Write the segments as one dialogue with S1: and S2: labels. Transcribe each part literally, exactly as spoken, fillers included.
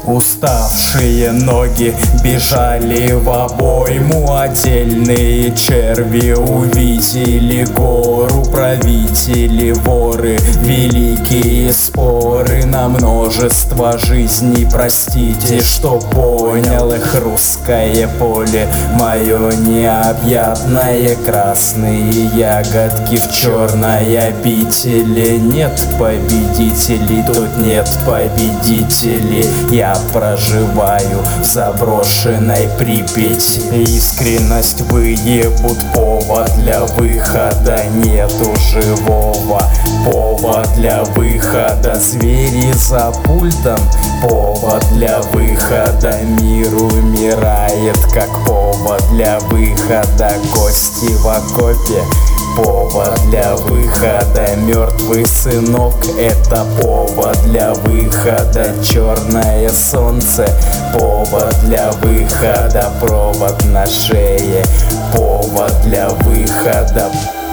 S1: Уставшие ноги бежали в обойму. Отдельные черви увидели гору. Правители, воры, великие споры на множество жизней. Простите, что понял их русское поле мое необъятное. Красные ягодки в черной обители. Нет победителей, тут нет победителей. Я проживаю в заброшенной Припяти. Искренность выебут, повод для выхода. Нету живого повод для выхода. Звери за пультом, повод для выхода. Мир умирает, как повод для выхода. Гости в окопе, повод для выхода. Мертвый сынок — это повод для выхода. Черное солнце — повод для выхода. Провод на шее — повод для выхода.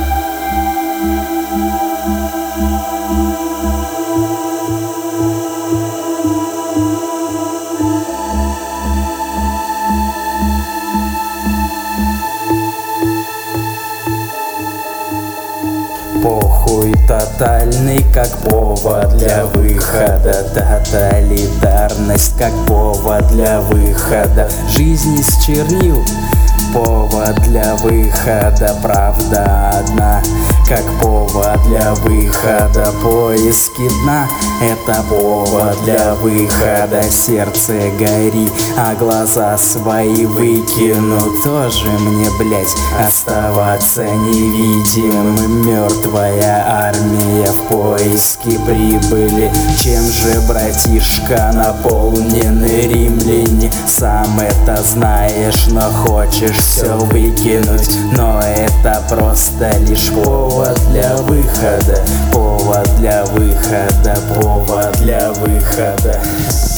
S1: Похуй тотальный, как повод для выхода. Тоталитарность, как повод для выхода. Жизнь из чернил — повод для выхода. Правда одна, как повод для выхода. Поиски дна — это повод для выхода. Сердце гори, а глаза свои выкину. Тоже мне, блять, оставаться невидимым. Мертвая армия в поиске прибыли. Чем же, братишка, наполнены римляне? Сам это знаешь, но хочешь все выкинуть. Но это просто лишь повод для выхода. Повод для выхода, повод для выхода.